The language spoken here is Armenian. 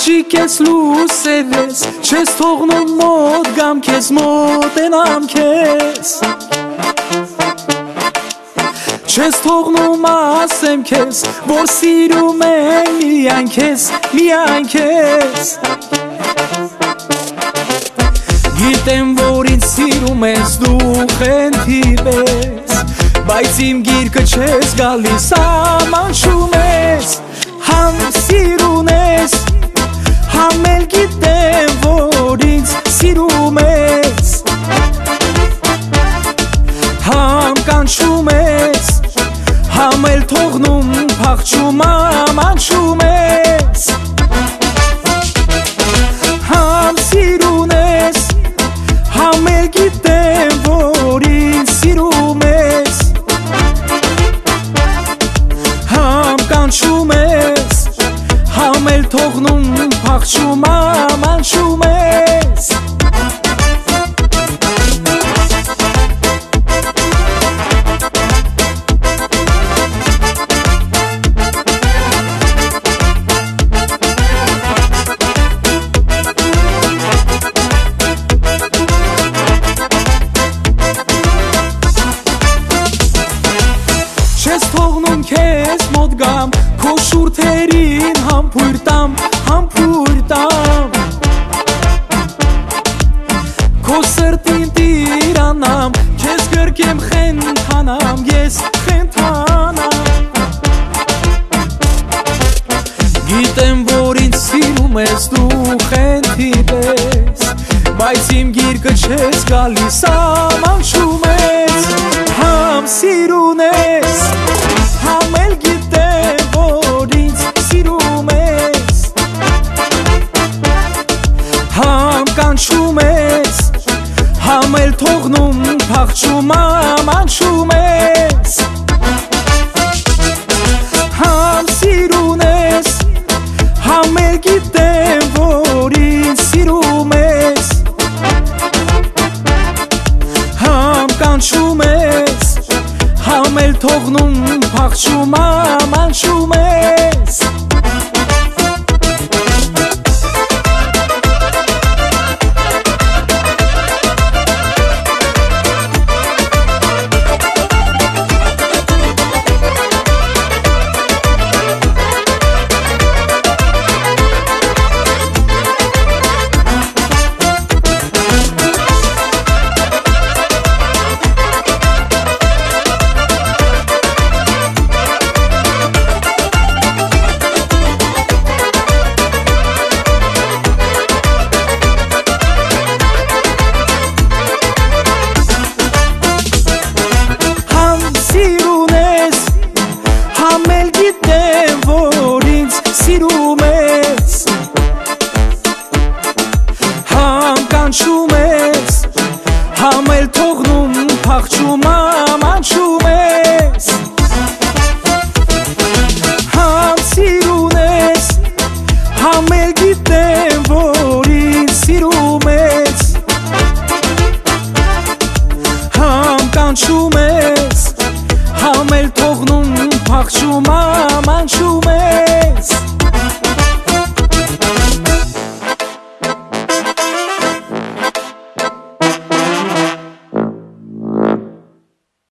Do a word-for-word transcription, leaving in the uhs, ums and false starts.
Աղջիկ ես լուսեր ես, չես թողնում մոտ գամ քեզ, մոտենամ քեզ, չես թողնում ասեմ քեզ, որ սիրում եմ միայն քեզ, միայն քեզ։ Գիտեմ, որ ինձ սիրում ես դու խենթիվ ես, բայց իմ գիրկը չես գալիս, ամանչում ես, համ սիրուն ես, համ էլ գիտեմ, որ ինձ սիրում ես, համ կանչում ես, համ էլ թողնում փախչում, ամանչում ես, համ սիրուն ես, համ էլ գիտեմ, որ ինձ սիրում ես, համ կանչում ես, համ էլ թողնում փախչում, ամանչում ես։ Չես թողնում քեզ մոտ գամ, քո շուրթերին համբույր տամ, համբույր տամ, քո սրտին տիրանամ, քեզ գրկեմ խենթանամ, ես խենթանամ, գիտեմ, որ ինձ սիրում ես դու խենթիվ ես, բայց իմ գիրկը չես գալիս, ամանչում ես, համ սիրուն ես, համ էլ գիտեմ, որ ինձ սիրում ես, համ կանչում ես, համ էլ թողնում փախչում, ամանչում ես, համ սիրուն ես, համ էլ գիտեմ, որ ինձ սիրում ես, համ կանչում ես, համ էլ թողնում փախչում, ամանչում ես։ Սիրում ես, համ կանչում ես, համ էլ թողնում փախչում, ամանչում ես, համ սիրուն ես, համ էլ գիտեմ, որ ինձ սիրում ես, համ կանչում ես, համ էլ թողնում փախչում,